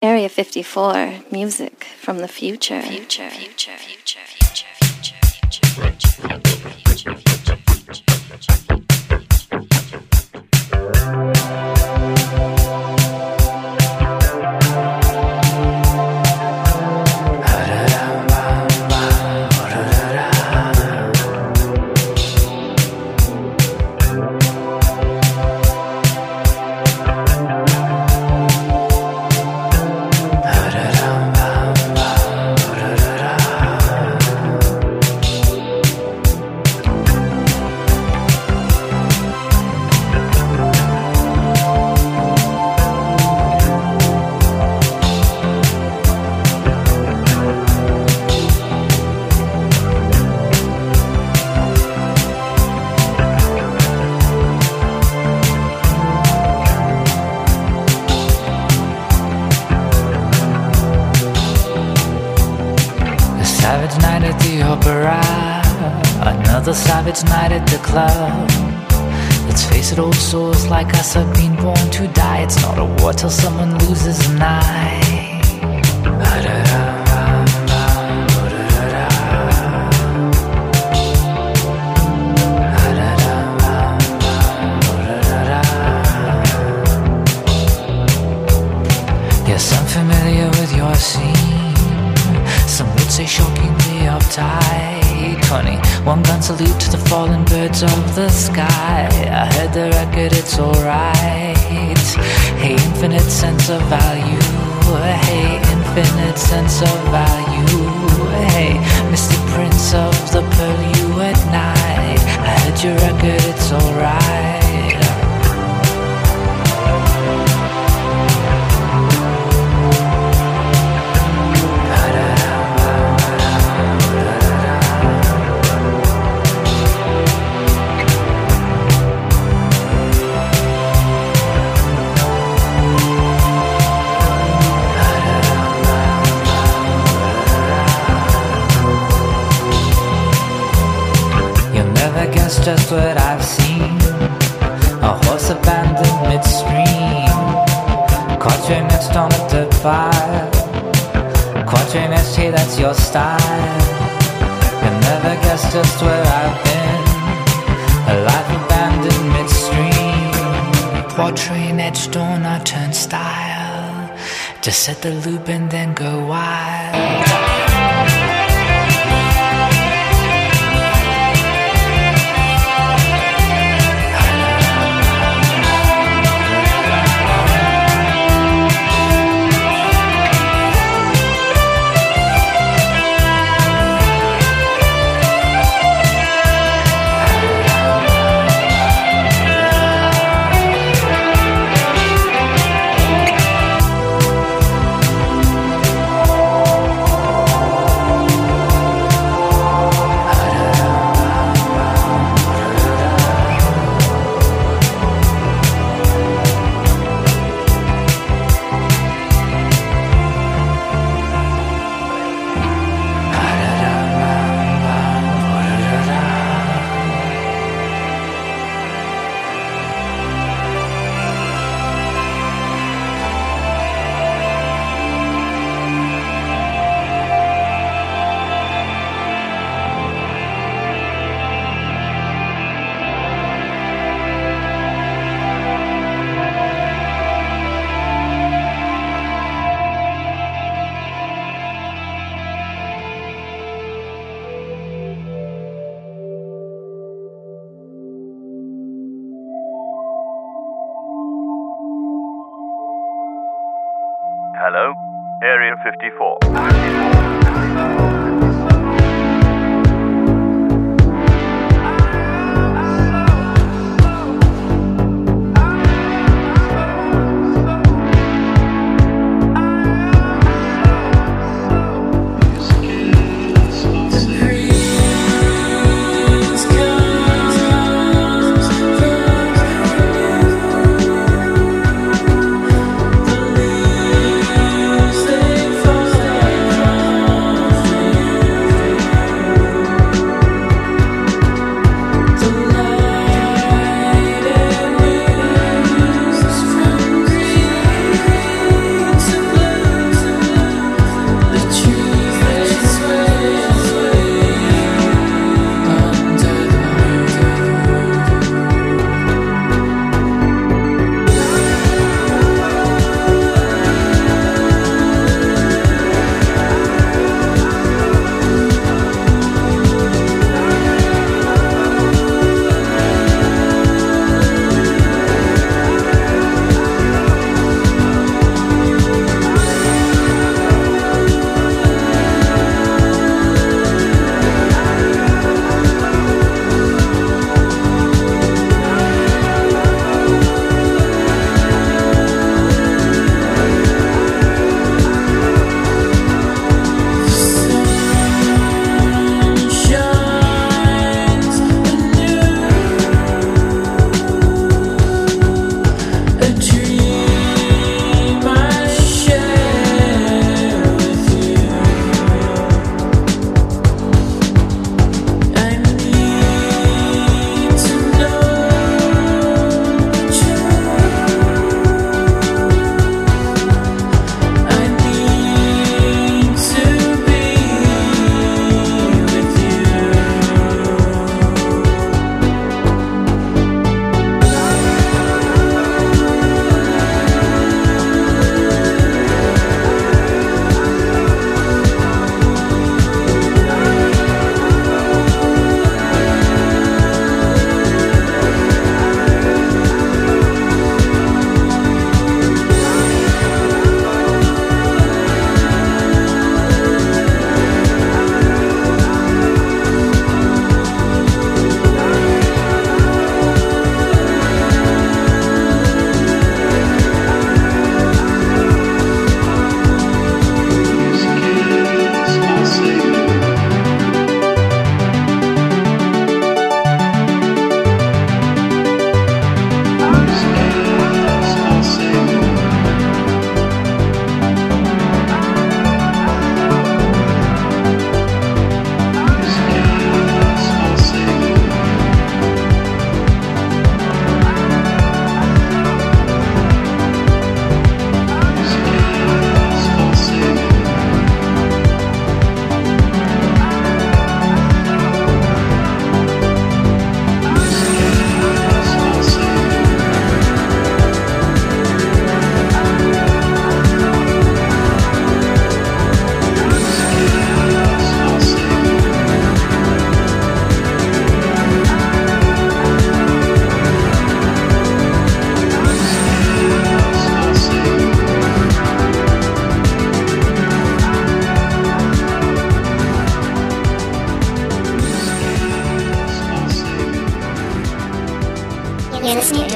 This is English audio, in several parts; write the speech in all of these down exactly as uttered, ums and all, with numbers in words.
Area fifty-four, music from the future. Future, future, future, future, future, future, future, future, future. Savage night at the opera, another savage night at the club. Let's face it, old souls like us have been born to die. It's not a war till someone loses an eye. Yes, I'm familiar with your scene. Some would say shockingly uptight. Twenty-one gun salute to the fallen birds of the sky. I heard the record, it's alright. Hey, infinite sense of value. Hey, infinite sense of value. Hey, Mister Prince of the Pearl, you at night. I heard your record, it's alright. Guess just what I've seen. A horse abandoned midstream. Quaternist on a dirt fire. Quaternist, hey, that's your style. You'll never guess just where I've been. A life abandoned midstream. Quatrain etched on a turnstile. Just set the loop and then go wild. Hello, Area fifty-four. They fall down.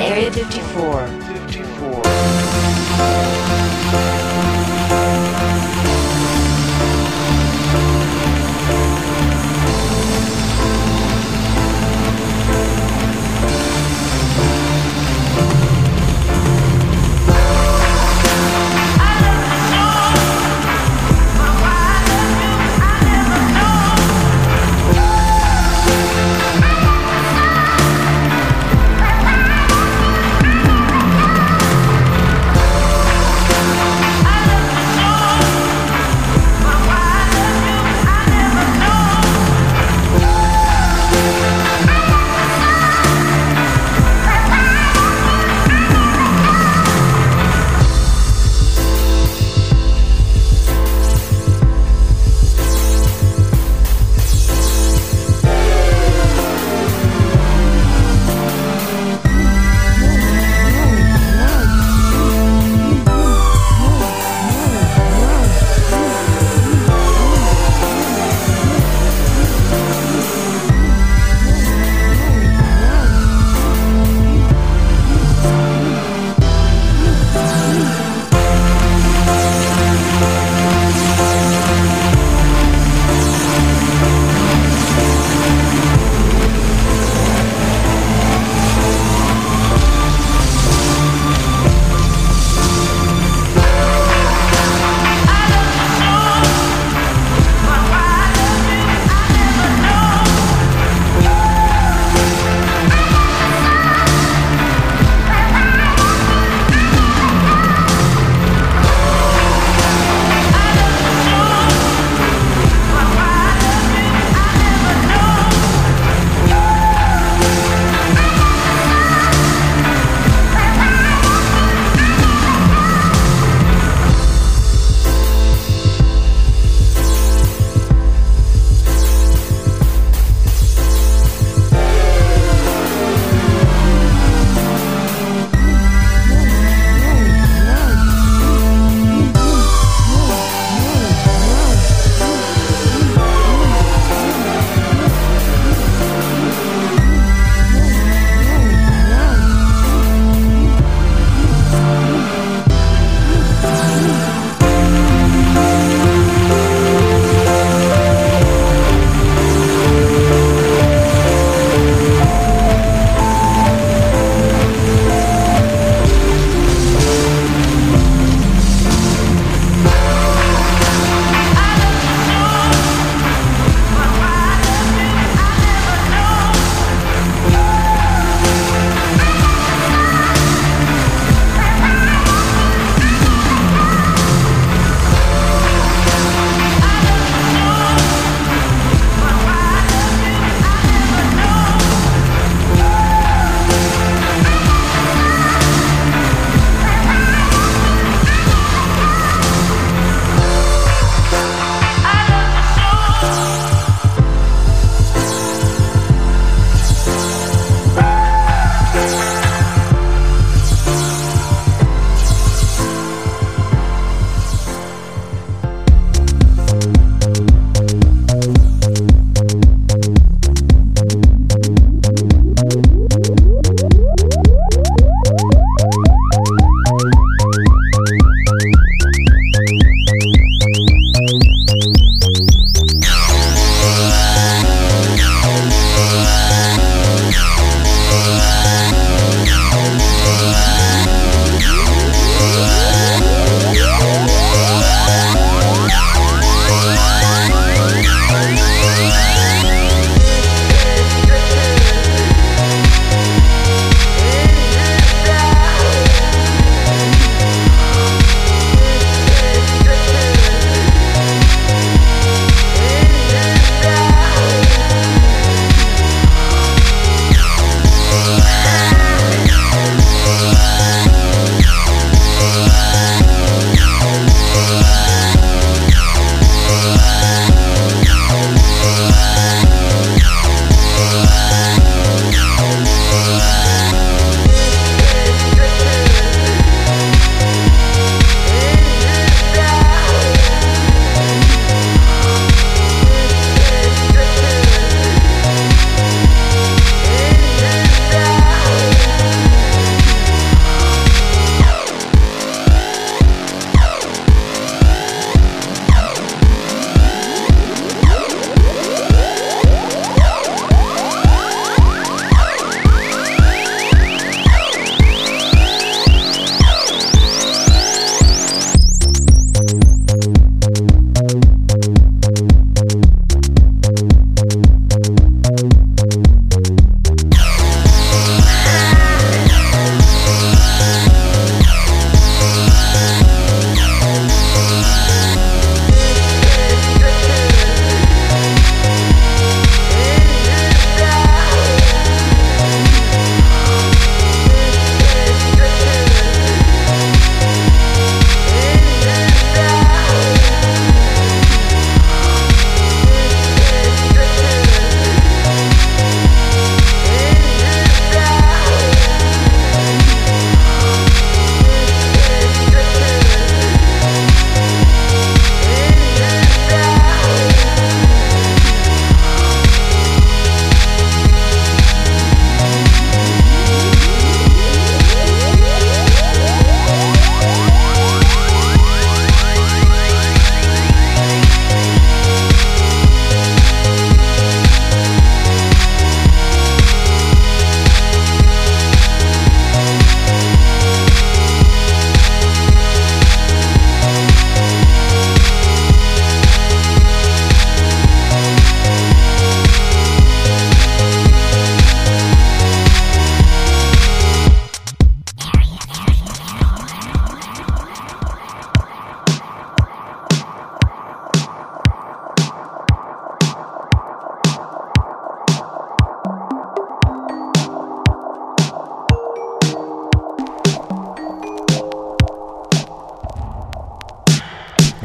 Area fifty-four. fifty-four. Thank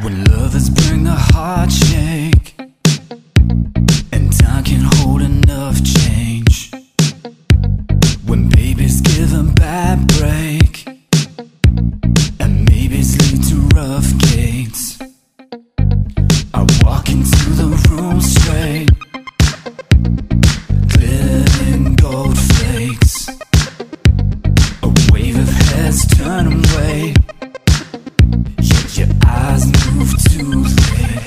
When lovers bring a heart shake and time can't hold enough change. When babies give a bad break and maybes lead to rough gates. I walk into the room straight, glittering gold flakes. A wave of heads turn away, yet your eyes move too late.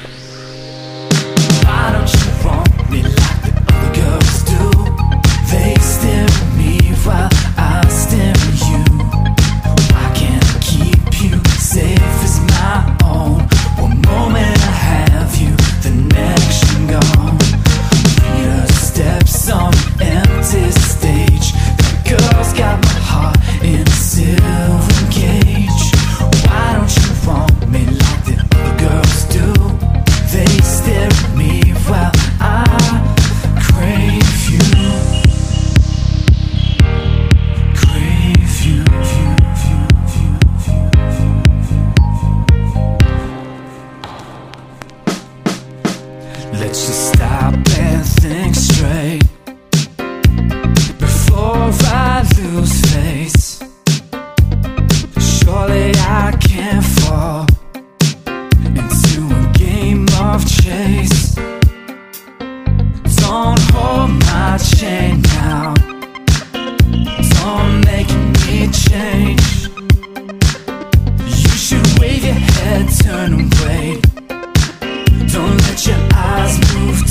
Why don't you want me like the other girls do? They stare at me while I stare at you. Why can't I keep you safe as my own? One moment I have you, the next you're gone. Reader steps on an empty stage. That girl's got my heart in a silver cage. Why don't you want me like the other girls do? They stare at me while I crave you. Crave you, you, you, you, you. Let's just stop and think straight before I lose face. Surely I can't fall into a game of chase. Don't hold my chain now, don't make me change. You should wave your head, turn away. Don't let your eyes move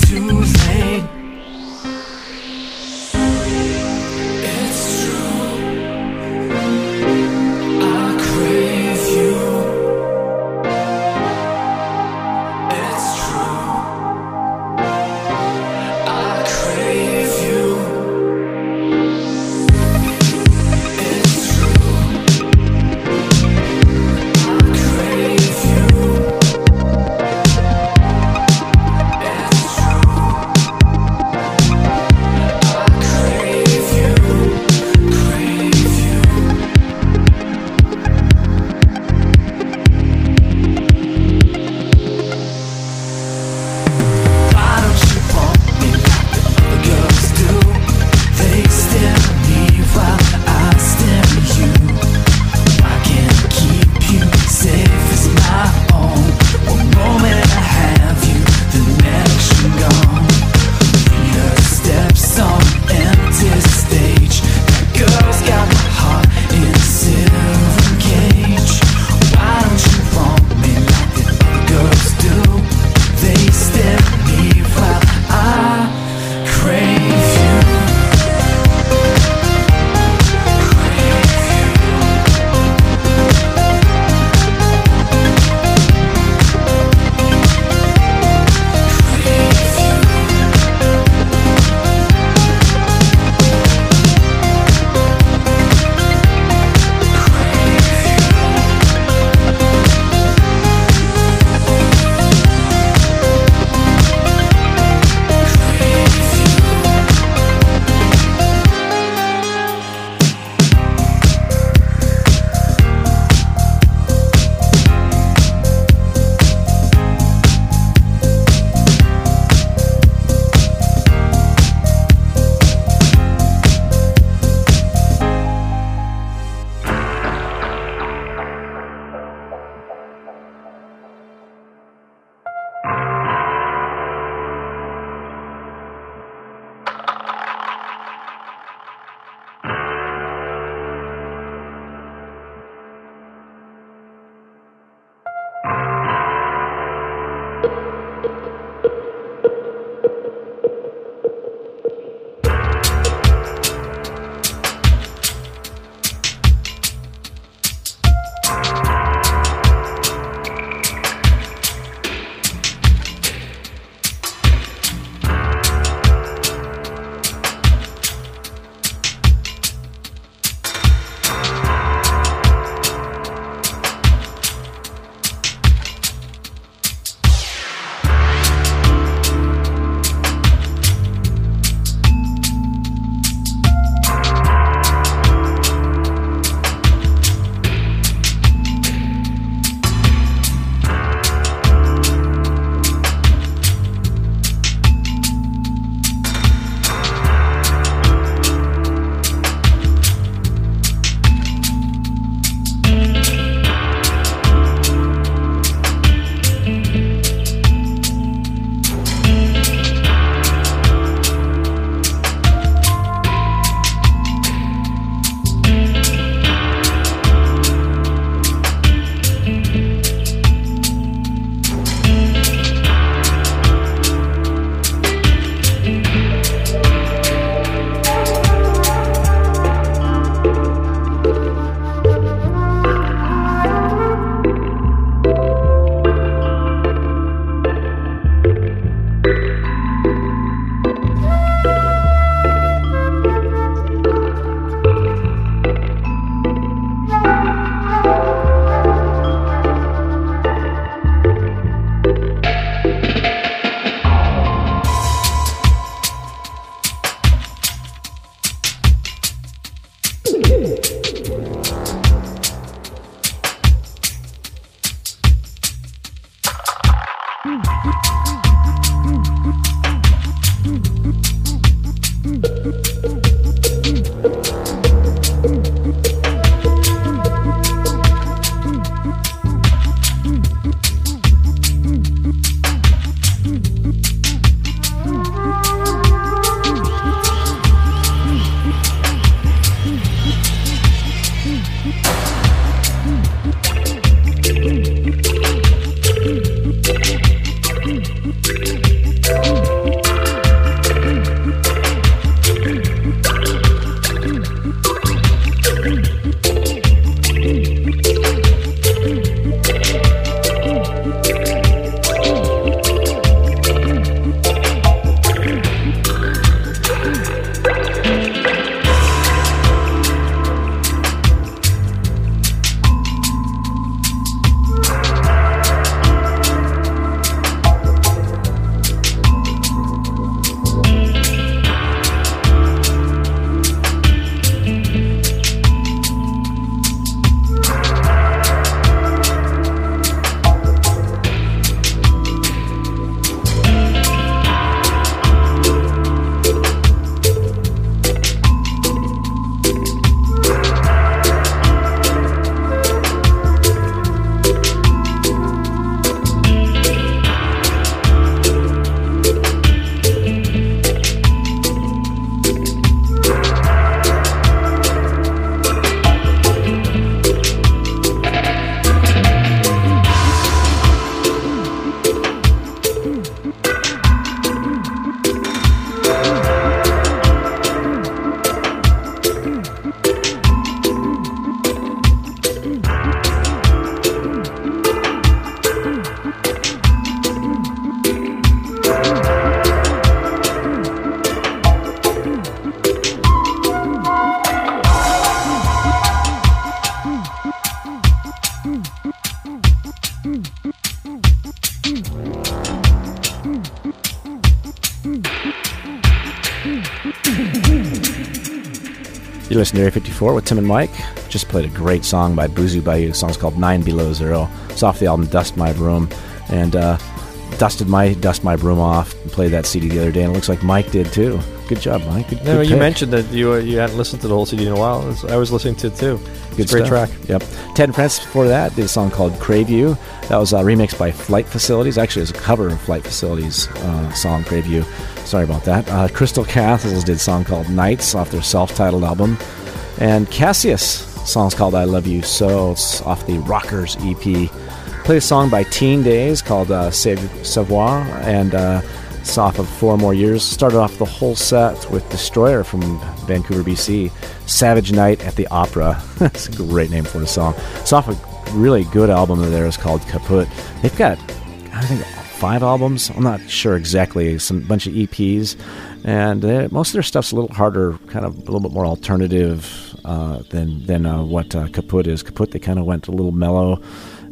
You listen to Area fifty-four with Tim and Mike. Just played a great song by Boozoo Bayou. The song's called Nine Below Zero. It's off the album Dust My Broom. And uh, dusted my Dust My Broom off and played that C D the other day, and it looks like Mike did too. Good job, Mike. Good, no, good you pick. mentioned that you uh, you hadn't listened to the whole C D in a while. It was- I was listening to it too. Good It's a great stuff. track. Yep. Ted and Francis before that did a song called Crave You. That was uh, remixed by Flight Facilities. Actually, it was a cover of Flight Facilities' uh, song Crave You. Sorry about that. Uh, Crystal Castles did a song called Nights off their self-titled album. And Cassius, song's called I Love You So. It's off the Rockers E P. Played a song by Teen Days called uh, Save Savoir, and uh, it's off of Four More Years. Started off the whole set with Destroyer from Vancouver, B C. Savage Night at the Opera. That's a great name for the song. It's off a really good album of theirs called Kaput. They've got, I think, five albums. I'm not sure exactly. Some bunch of E Ps. And they, most of their stuff's a little harder, kind of a little bit more alternative uh, than than uh, what uh, Kaput is. Kaput, they kind of went a little mellow.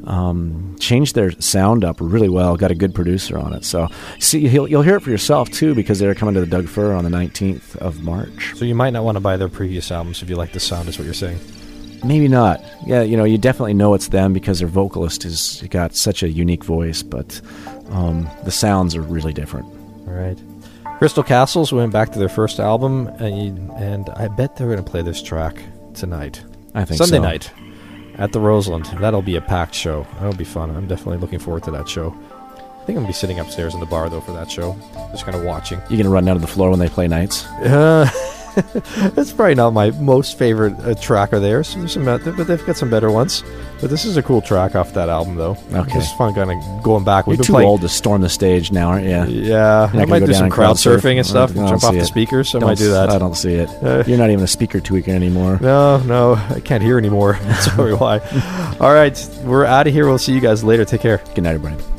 Um, changed their sound up really well. Got a good producer on it. So see, you'll, you'll hear it for yourself too, because they're coming to the Doug Fir on the nineteenth of March. So you might not want to buy their previous albums if you like the sound, is what you're saying. Maybe not. Yeah, you know, you definitely know it's them because their vocalist has got such a unique voice, but um, the sounds are really different. All right. Crystal Castles went back to their first album, and you, and I bet they're going to play this track tonight. I think Sunday so. night at the Roseland. That'll be a packed show. That'll be fun. I'm definitely looking forward to that show. I think I'm going to be sitting upstairs in the bar, though, for that show. Just kind of watching. You gonna run down to the floor when they play Nights? Uh, it's probably not my most favorite uh, track of theirs. There's some, uh, but they've got some better ones. But this is a cool track off that album, though. Okay. It's fun kind of going back. You're We've been too playing, old to storm the stage now, aren't you? Yeah, You're I not gonna might go do down some and crowd surf? surfing and stuff, I and don't jump off see the it. speakers. I Don't might do s- that. I don't see it. Uh, You're not even a speaker tweaker anymore. No, no, I can't hear anymore. That's probably why. All right, we're out of here. We'll see you guys later. Take care. Good night, everybody.